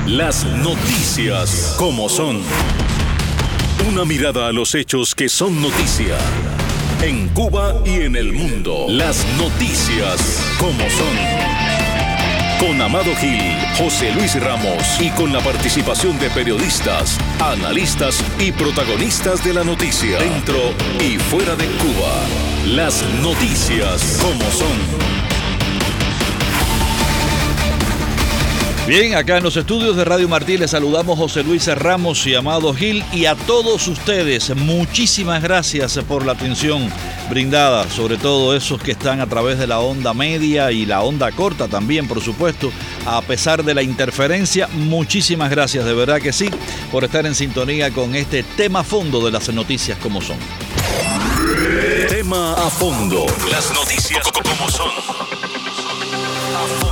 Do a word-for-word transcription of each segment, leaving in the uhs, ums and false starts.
Las noticias como son. Una mirada a los hechos que son noticia. En Cuba y en el mundo. Las noticias como son. Con Amado Gil, José Luis Ramos y con la participación de periodistas, analistas y protagonistas de la noticia. Dentro y fuera de Cuba. Las noticias como son. Bien, acá en los estudios de Radio Martí les saludamos José Luis Ramos y Amado Gil, y a todos ustedes muchísimas gracias por la atención brindada, sobre todo esos que están a través de la onda media y la onda corta también, por supuesto, a pesar de la interferencia. Muchísimas gracias, de verdad que sí, por estar en sintonía con este tema a fondo de las noticias como son. Tema a fondo. Las noticias como son. A fondo.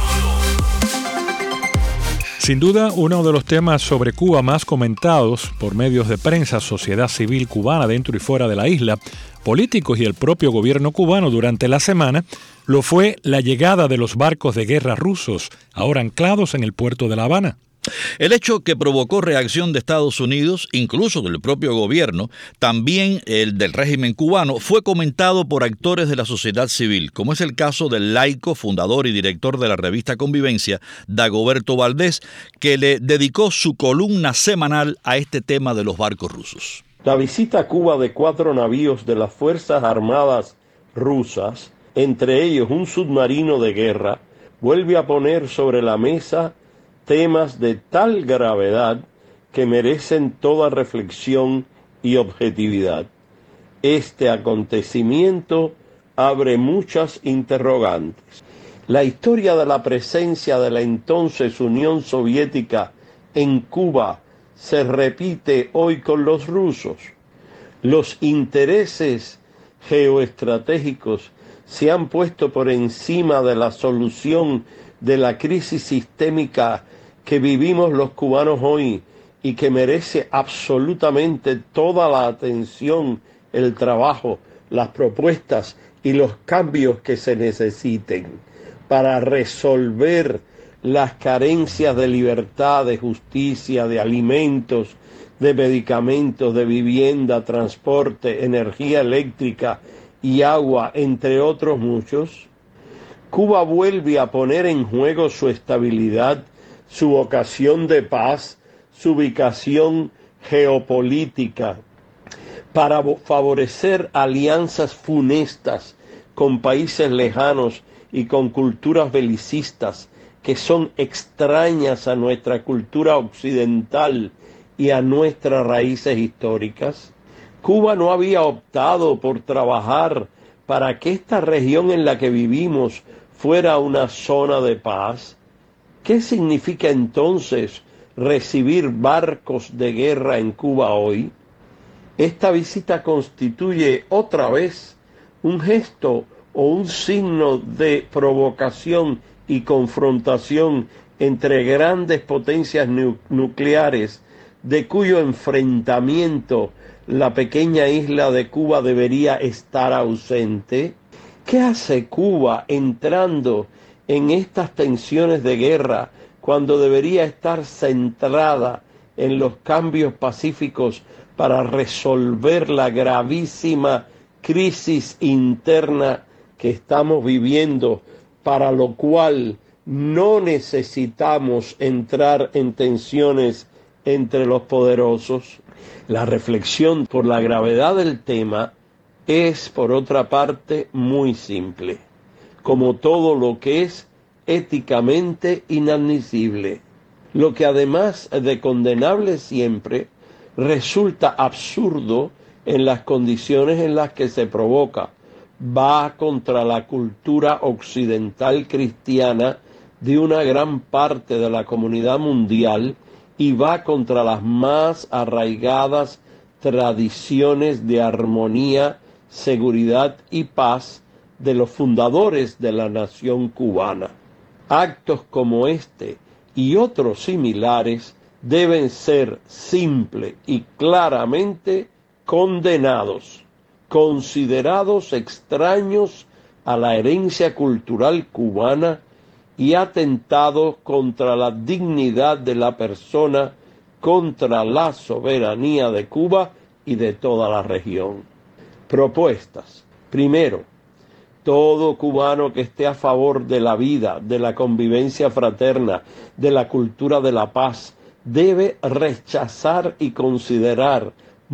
Sin duda, uno de los temas sobre Cuba más comentados por medios de prensa, sociedad civil cubana dentro y fuera de la isla, políticos y el propio gobierno cubano durante la semana, lo fue la llegada de los barcos de guerra rusos, ahora anclados en el puerto de La Habana. El hecho que provocó reacción de Estados Unidos, incluso del propio gobierno, también el del régimen cubano, fue comentado por actores de la sociedad civil, como es el caso del laico, fundador y director de la revista Convivencia, Dagoberto Valdés, que le dedicó su columna semanal a este tema de los barcos rusos. La visita a Cuba de cuatro navíos de las Fuerzas Armadas rusas, entre ellos un submarino de guerra, vuelve a poner sobre la mesa temas de tal gravedad que merecen toda reflexión y objetividad. Este acontecimiento abre muchas interrogantes. La historia de la presencia de la entonces Unión Soviética en Cuba se repite hoy con los rusos. Los intereses geoestratégicos se han puesto por encima de la solución de la crisis sistémica que vivimos los cubanos hoy y que merece absolutamente toda la atención, el trabajo, las propuestas y los cambios que se necesiten para resolver las carencias de libertad, de justicia, de alimentos, de medicamentos, de vivienda, transporte, energía eléctrica y agua, entre otros muchos. Cuba vuelve a poner en juego su estabilidad, su vocación de paz, su ubicación geopolítica, para favorecer alianzas funestas con países lejanos y con culturas belicistas que son extrañas a nuestra cultura occidental y a nuestras raíces históricas. Cuba no había optado por trabajar para que esta región en la que vivimos fuera una zona de paz. ¿Qué significa entonces recibir barcos de guerra en Cuba hoy? Esta visita constituye otra vez un gesto o un signo de provocación y confrontación entre grandes potencias nu- nucleares, de cuyo enfrentamiento la pequeña isla de Cuba debería estar ausente. ¿Qué hace Cuba entrando en estas tensiones de guerra cuando debería estar centrada en los cambios pacíficos para resolver la gravísima crisis interna que estamos viviendo, para lo cual no necesitamos entrar en tensiones entre los poderosos? La reflexión por la gravedad del tema es, por otra parte, muy simple, como todo lo que es éticamente inadmisible. Lo que además de condenable siempre, resulta absurdo en las condiciones en las que se provoca. Va contra la cultura occidental cristiana de una gran parte de la comunidad mundial y va contra las más arraigadas tradiciones de armonía, seguridad y paz de los fundadores de la nación cubana. Actos como este y otros similares deben ser simple y claramente condenados, considerados extraños a la herencia cultural cubana y atentados contra la dignidad de la persona, contra la soberanía de Cuba y de toda la región. Propuestas. Primero, todo cubano que esté a favor de la vida, de la convivencia fraterna, de la cultura de la paz, debe rechazar y considerar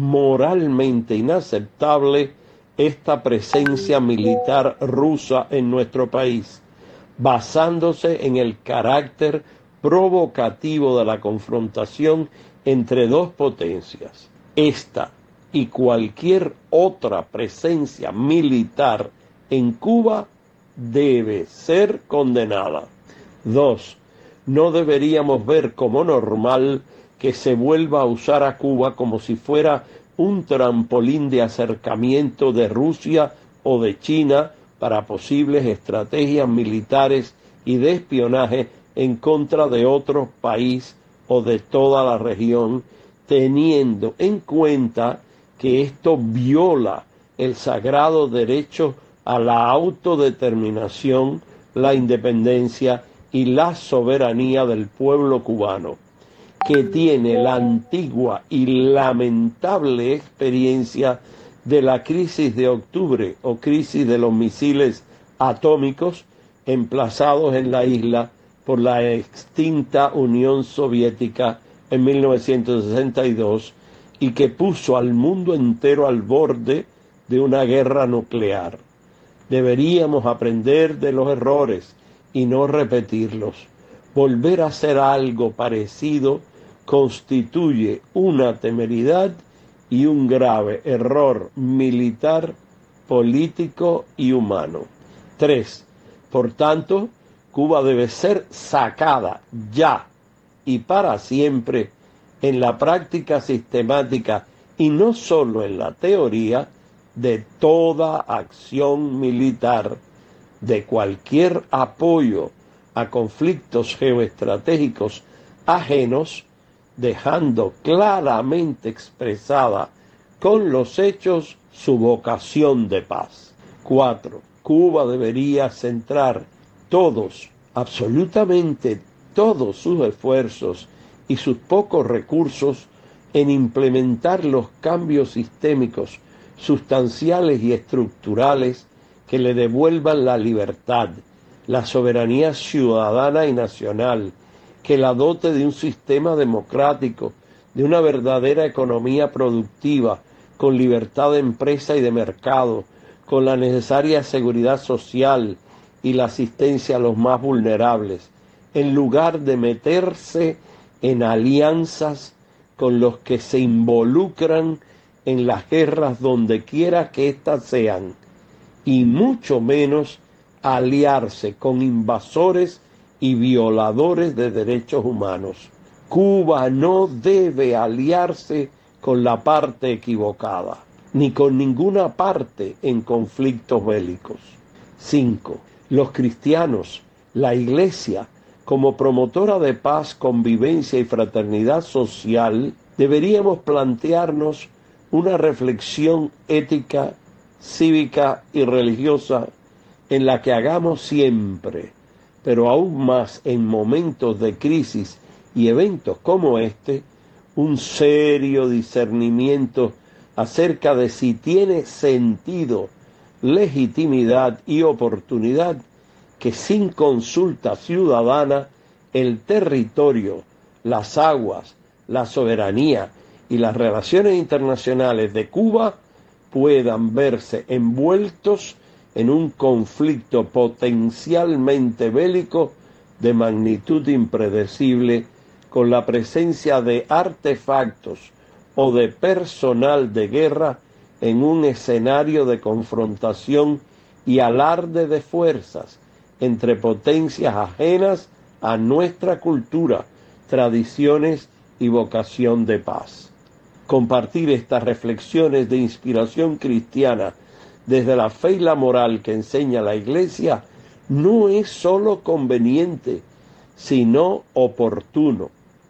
moralmente inaceptable esta presencia militar rusa en nuestro país, basándose en el carácter provocativo de la confrontación entre dos potencias. Esta y cualquier otra presencia militar en Cuba debe ser condenada. Dos, no deberíamos ver como normal que se vuelva a usar a Cuba como si fuera un trampolín de acercamiento de Rusia o de China para posibles estrategias militares y de espionaje en contra de otro país o de toda la región, teniendo en cuenta que esto viola el sagrado derecho a la autodeterminación, la independencia y la soberanía del pueblo cubano, que tiene la antigua y lamentable experiencia de la crisis de octubre o crisis de los misiles atómicos emplazados en la isla por la extinta Unión Soviética en mil novecientos sesenta y dos y que puso al mundo entero al borde de una guerra nuclear. Deberíamos aprender de los errores y no repetirlos. Volver a hacer algo parecido constituye una temeridad y un grave error militar, político y humano. Tres. Por tanto, Cuba debe ser sacada ya y para siempre en la práctica sistemática y no solo en la teoría de toda acción militar, de cualquier apoyo a conflictos geoestratégicos ajenos, dejando claramente expresada con los hechos su vocación de paz. Cuatro. Cuba debería centrar todos, absolutamente todos sus esfuerzos y sus pocos recursos en implementar los cambios sistémicos, sustanciales y estructurales que le devuelvan la libertad, la soberanía ciudadana y nacional, que la dote de un sistema democrático, de una verdadera economía productiva, con libertad de empresa y de mercado, con la necesaria seguridad social y la asistencia a los más vulnerables, en lugar de meterse en alianzas con los que se involucran en las guerras donde quiera que éstas sean, y mucho menos aliarse con invasores y violadores de derechos humanos. Cuba no debe aliarse con la parte equivocada, ni con ninguna parte en conflictos bélicos. Cinco. Los cristianos, la Iglesia, como promotora de paz, convivencia y fraternidad social, deberíamos plantearnos una reflexión ética, cívica y religiosa en la que hagamos siempre, pero aún más en momentos de crisis y eventos como este, un serio discernimiento acerca de si tiene sentido, legitimidad y oportunidad que sin consulta ciudadana el territorio, las aguas, la soberanía y las relaciones internacionales de Cuba puedan verse envueltos en un conflicto potencialmente bélico de magnitud impredecible, con la presencia de artefactos o de personal de guerra en un escenario de confrontación y alarde de fuerzas entre potencias ajenas a nuestra cultura, tradiciones y vocación de paz. Compartir estas reflexiones de inspiración cristiana desde la fe y la moral que enseña la Iglesia no es sólo conveniente, sino oportuno,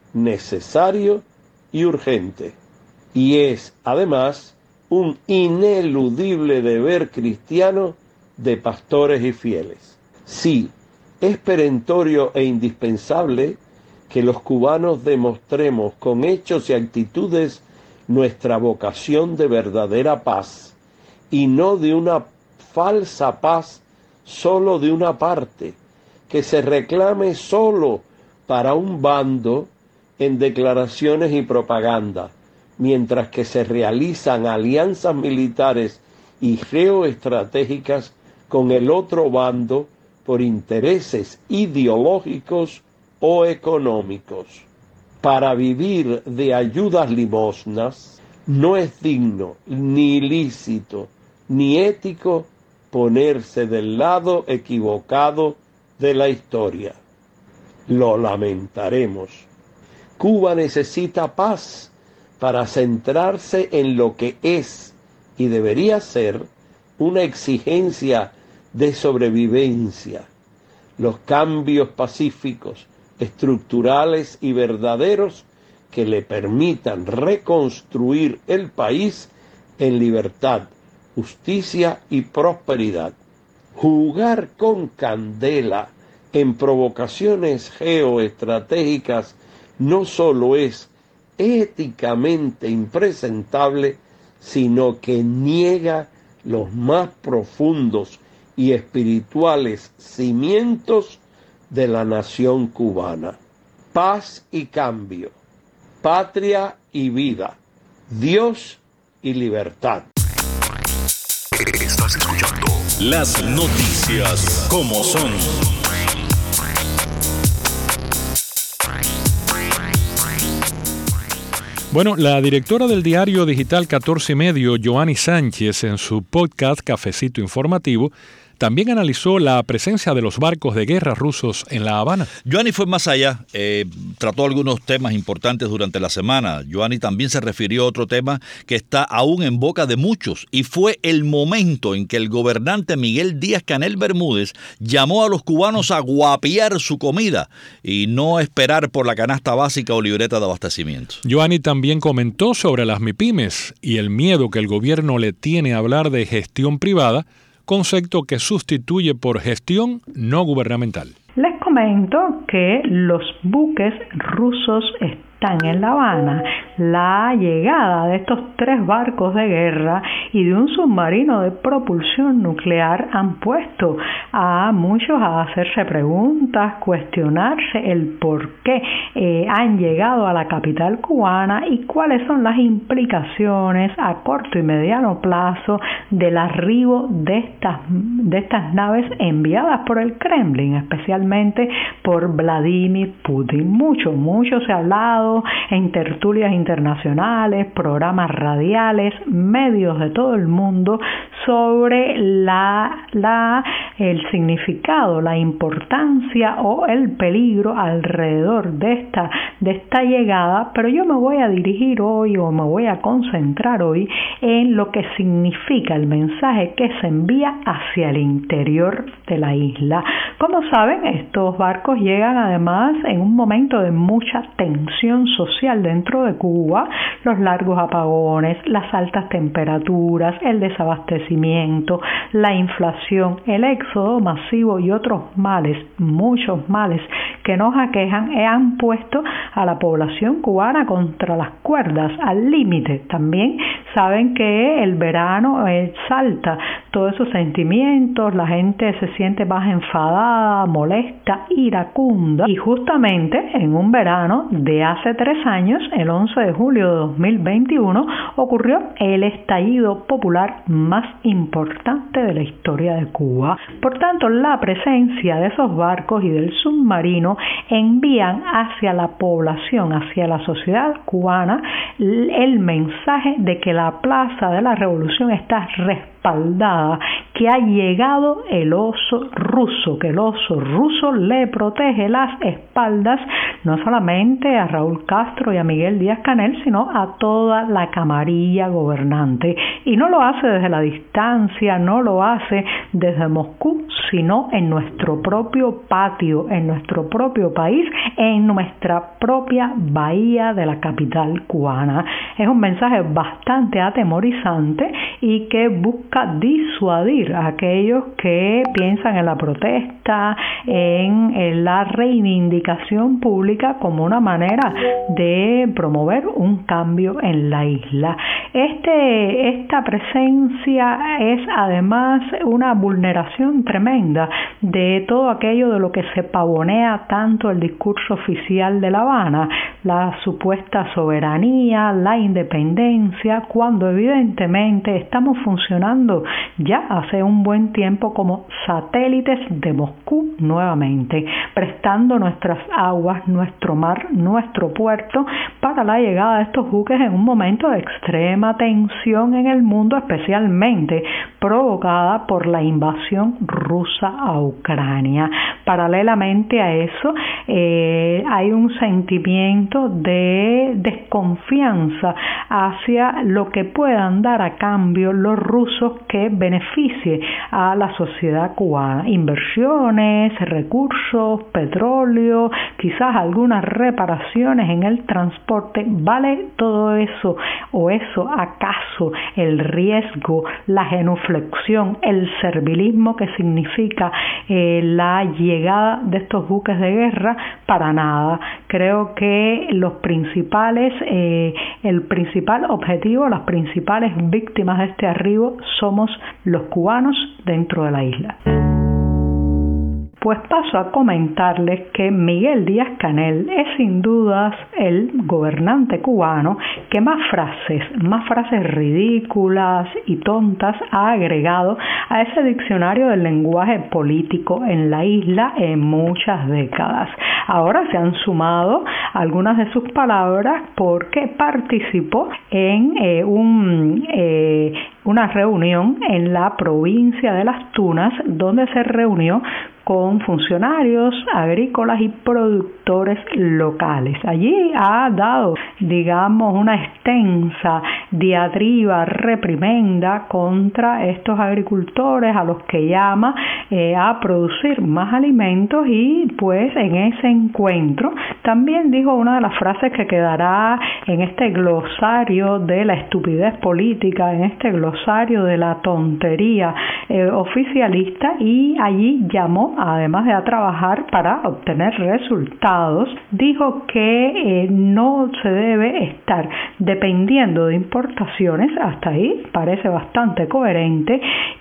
necesario y urgente. Y es, además, un ineludible deber cristiano de pastores y fieles. Sí, Es perentorio e indispensable que los cubanos demostremos con hechos y actitudes nuestra vocación de verdadera paz, y no de una falsa paz solo de una parte, que se reclame solo para un bando en declaraciones y propaganda, mientras que se realizan alianzas militares y geoestratégicas con el otro bando por intereses ideológicos o económicos. Para vivir de ayudas limosnas no es digno, ni lícito, ni ético ponerse del lado equivocado de la historia. Lo lamentaremos. Cuba necesita paz para centrarse en lo que es y debería ser una exigencia de sobrevivencia. Los cambios pacíficos, estructurales y verdaderos que le permitan reconstruir el país en libertad, justicia y prosperidad. Jugar con candela en provocaciones geoestratégicas no solo es éticamente impresentable, sino que niega los más profundos y espirituales cimientos de la nación cubana. Paz y cambio, patria y vida, Dios y libertad. Estás escuchando las noticias como son. Bueno, la directora del diario digital catorce y medio, Joanny Sánchez, en su podcast Cafecito Informativo, también analizó la presencia de los barcos de guerra rusos en La Habana. Joanny fue más allá, eh, trató algunos temas importantes durante la semana. Joanny también se refirió a otro tema que está aún en boca de muchos, y fue el momento en que el gobernante Miguel Díaz-Canel Bermúdez llamó a los cubanos a guapiar su comida y no esperar por la canasta básica o libreta de abastecimiento. Joanny también comentó sobre las MIPYMES y el miedo que el gobierno le tiene a hablar de gestión privada, concepto que sustituye por gestión no gubernamental. Les comento que los buques rusos están en La Habana. La llegada de estos tres barcos de guerra y de un submarino de propulsión nuclear han puesto a muchos a hacerse preguntas, cuestionarse el por qué eh, han llegado a la capital cubana y cuáles son las implicaciones a corto y mediano plazo del arribo de estas, de estas naves enviadas por el Kremlin, especialmente por Vladimir Putin. Mucho, mucho se ha hablado en tertulias internacionales, programas radiales, medios de todo el mundo sobre la, la, el significado, la importancia o el peligro alrededor de esta, de esta llegada, pero yo me voy a dirigir hoy o me voy a concentrar hoy en lo que significa el mensaje que se envía hacia el interior de la isla. Como saben, estos barcos llegan además en un momento de mucha tensión social dentro de Cuba, los largos apagones, las altas temperaturas, el desabastecimiento, la inflación, el éxodo masivo y otros males, muchos males que nos aquejan, han puesto a la población cubana contra las cuerdas, al límite. También saben que el verano exalta todos esos sentimientos, la gente se siente más enfadada, molesta, iracunda, y justamente en un verano de hace tres años, el once de julio de dos mil veintiuno, ocurrió el estallido popular más importante de la historia de Cuba. Por tanto, la presencia de esos barcos y del submarino envían hacia la población, hacia la sociedad cubana, el mensaje de que la Plaza de la Revolución está respaldada, que ha llegado el oso ruso, que el oso ruso le protege las espaldas no solamente a Raúl Castro y a Miguel Díaz-Canel, sino a toda la camarilla gobernante. Y no lo hace desde la distancia, no lo hace desde Moscú, sino en nuestro propio patio, en nuestro propio país, en nuestra propia bahía de la capital cubana. Es un mensaje bastante atemorizante y que busca busca disuadir a aquellos que piensan en la protesta, en, en la reivindicación pública como una manera de promover un cambio en la isla. Este, esta presencia es además una vulneración tremenda de todo aquello de lo que se pavonea tanto el discurso oficial de La Habana, la supuesta soberanía, la independencia, cuando evidentemente estamos funcionando ya hace un buen tiempo como satélites de Moscú nuevamente, prestando nuestras aguas, nuestro mar, nuestro puerto para la llegada de estos buques en un momento de extrema tensión en el mundo, especialmente provocada por la invasión rusa a Ucrania. Paralelamente a eso, eh, hay un sentimiento de desconfianza hacia lo que puedan dar a cambio los rusos que beneficie a la sociedad cubana. Inversiones, recursos, petróleo, quizás algunas reparaciones en el transporte. ¿Vale todo eso o eso acaso el riesgo, la genuflexión, el servilismo que significa eh, la llegada de estos buques de guerra? Para nada. Creo que los principales, eh, el principal objetivo, las principales víctimas de este arribo somos los cubanos dentro de la isla. Pues paso a comentarles que Miguel Díaz-Canel es sin dudas el gobernante cubano que más frases, más frases ridículas y tontas ha agregado a ese diccionario del lenguaje político en la isla en muchas décadas. Ahora se han sumado algunas de sus palabras porque participó en eh, un... Eh, una reunión en la provincia de Las Tunas donde se reunió con funcionarios agrícolas y productores locales. Allí ha dado, digamos, una extensa diatriba, reprimenda contra estos agricultores a los que llama eh, a producir más alimentos, y pues en ese encuentro también dijo una de las frases que quedará en este glosario de la estupidez política, en este glosario de la tontería eh, oficialista, y allí llamó, además de a trabajar para obtener resultados, dijo que eh, no se debe estar dependiendo de importaciones, hasta ahí parece bastante coherente,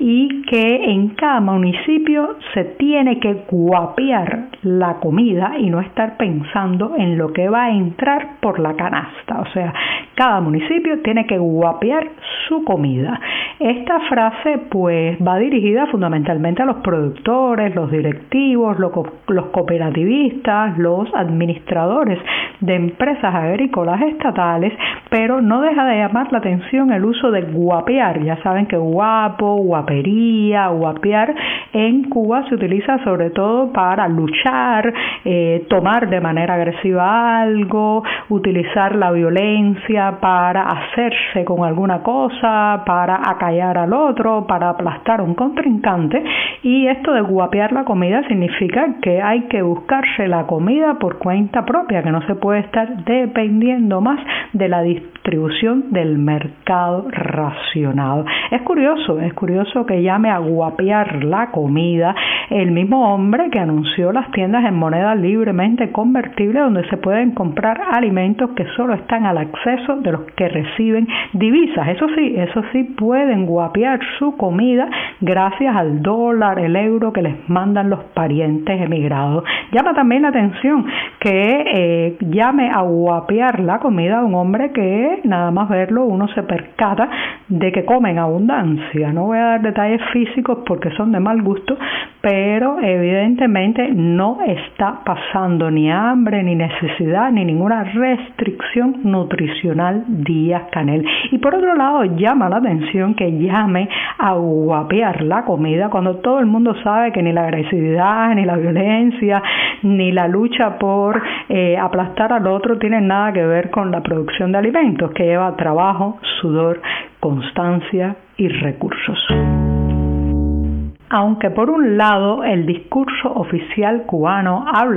y que en cada municipio se tiene que guapear la comida y no estar pensando en lo que va a entrar por la canasta. O sea, cada municipio tiene que guapear su comida. Esta frase pues va dirigida fundamentalmente a los productores, los directivos, los, los cooperativistas, los administradores de empresas agrícolas estatales, pero no deja de llamar la atención el uso de guapear. Ya saben que guapo, guapería, guapear en Cuba se utiliza sobre todo para luchar, eh, tomar de manera agresiva algo, utilizar la violencia para hacerse con alguna cosa, para acallar al otro, para aplastar a un contrincante. Y esto de guapear la comida significa que hay que buscarse la comida por cuenta propia, que no se puede estar dependiendo más de la distribución del mercado racionado. Es curioso, es curioso que llame a guapear la comida el mismo hombre que anunció las tiendas en moneda libremente convertible donde se pueden comprar alimentos que solo están al acceso de los que reciben divisas. Eso sí, eso sí pueden guapear su comida gracias al dólar, el euro que les mandan los parientes emigrados. Llama también la atención que eh, llame a guapear la comida a un hombre que nada más verlo uno se percata de que come en abundancia. No voy a dar detalles físicos porque son de mal gusto, pero evidentemente no está pasando ni hambre, ni necesidad, ni ninguna restricción nutricional Díaz-Canel. Y por otro lado, llama la atención que llame a guapear la comida cuando todo el mundo sabe que ni la agresividad, ni la violencia, ni la lucha por eh, aplastar al otro tienen nada que ver con la producción de alimentos, que lleva trabajo, sudor, constancia y recursos. Aunque por un lado el discurso oficial cubano habla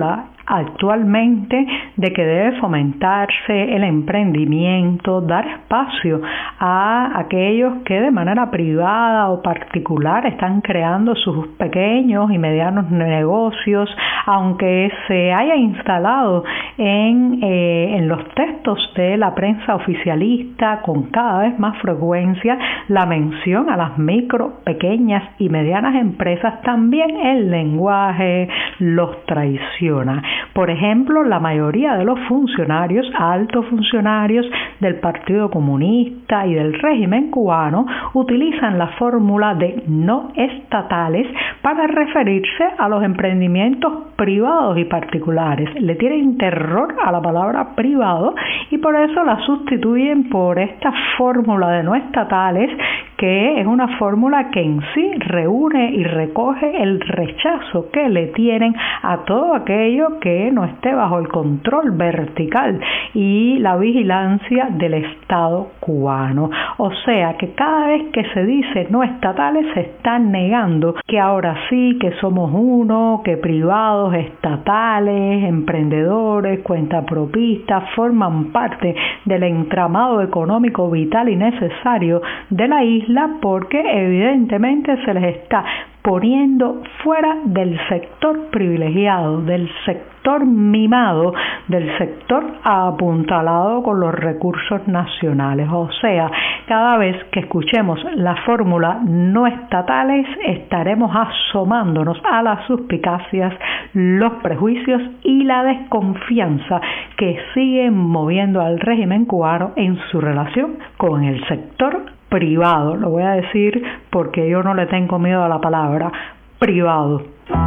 actualmente de que debe fomentarse el emprendimiento, dar espacio a aquellos que de manera privada o particular están creando sus pequeños y medianos negocios, aunque se haya instalado en, eh, en los textos de la prensa oficialista con cada vez más frecuencia la mención a las micro, pequeñas y medianas empresas, también el lenguaje los traiciona. Por ejemplo, la mayoría de los funcionarios, altos funcionarios del Partido Comunista y del régimen cubano, utilizan la fórmula de no estatales para referirse a los emprendimientos privados y particulares. Le tienen terror a la palabra privado y por eso la sustituyen por esta fórmula de no estatales, que es una fórmula que en sí reúne y recoge el rechazo que le tienen a todo aquello que no esté bajo el control vertical y la vigilancia del Estado cubano. O sea que cada vez que se dice no estatales se están negando que ahora sí que somos uno, que privados, estatales, emprendedores, cuentapropistas forman parte del entramado económico vital y necesario de la isla, porque evidentemente se les está poniendo fuera del sector privilegiado, del sector mimado, del sector apuntalado con los recursos nacionales. O sea, cada vez que escuchemos la fórmula no estatales, estaremos asomándonos a las suspicacias, los prejuicios y la desconfianza que siguen moviendo al régimen cubano en su relación con el sector privado. Lo voy a decir porque yo no le tengo miedo a la palabra privado.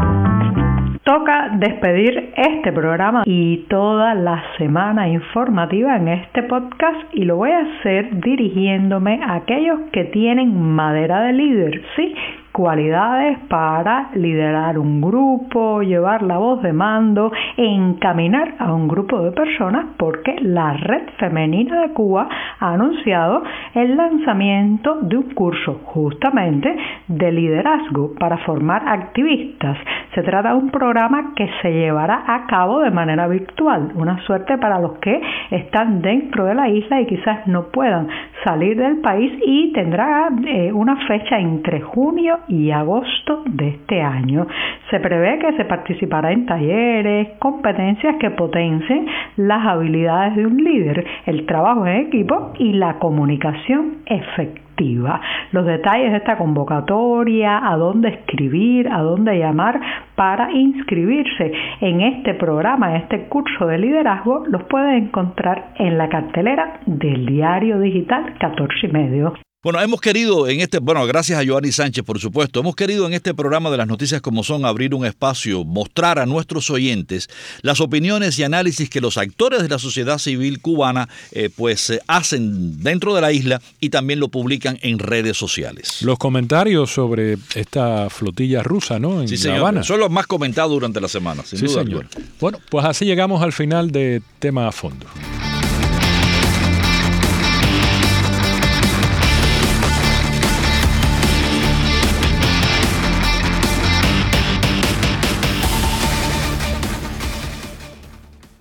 Toca despedir este programa y toda la semana informativa en este podcast, y lo voy a hacer dirigiéndome a aquellos que tienen madera de líder, sí, cualidades para liderar un grupo, llevar la voz de mando, encaminar a un grupo de personas, porque la Red Femenina de Cuba ha anunciado el lanzamiento de un curso justamente de liderazgo para formar activistas. Se trata de un programa que se llevará a cabo de manera virtual, una suerte para los que están dentro de la isla y quizás no puedan salir del país, y tendrá eh, una fecha entre junio y agosto de este año. Se prevé que se participará en talleres, competencias que potencien las habilidades de un líder, el trabajo en equipo y la comunicación efectiva. Los detalles de esta convocatoria, a dónde escribir, a dónde llamar para inscribirse en este programa, en este curso de liderazgo, los pueden encontrar en la cartelera del diario digital catorce y medio. Bueno, hemos querido en este, bueno, gracias a Joanny Sánchez, por supuesto, hemos querido en este programa de las noticias como son abrir un espacio, mostrar a nuestros oyentes las opiniones y análisis que los actores de la sociedad civil cubana eh, pues eh, hacen dentro de la isla y también lo publican en redes sociales. Los comentarios sobre esta flotilla rusa, ¿no? En sí, señor, La Habana. son los más comentados durante la semana, sin sí, duda señor. alguna. Bueno, pues así llegamos al final de Tema a Fondo.